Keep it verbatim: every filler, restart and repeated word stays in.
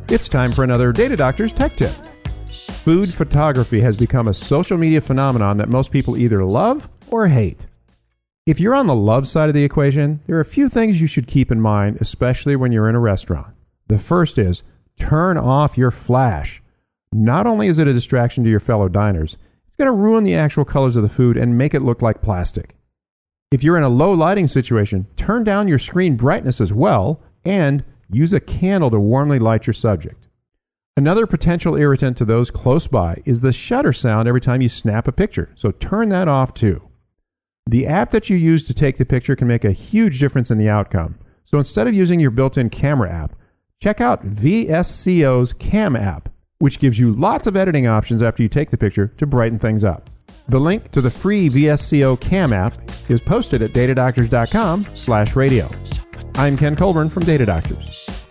It's time for another Data Doctors Tech Tip. Food photography has become a social media phenomenon that most people either love or hate. If you're on the love side of the equation, there are a few things you should keep in mind, especially when you're in a restaurant. The first is turn off your flash. Not only is it a distraction to your fellow diners, it's going to ruin the actual colors of the food and make it look like plastic. If you're in a low lighting situation, turn down your screen brightness as well and use a candle to warmly light your subject. Another potential irritant to those close by is the shutter sound every time you snap a picture, so turn that off too. The app that you use to take the picture can make a huge difference in the outcome, so instead of using your built-in camera app, check out V S C O's Cam app, which gives you lots of editing options after you take the picture to brighten things up. The link to the free V S C O Cam app is posted at datadoctors dot com slash radio. I'm Ken Colburn from Data Doctors.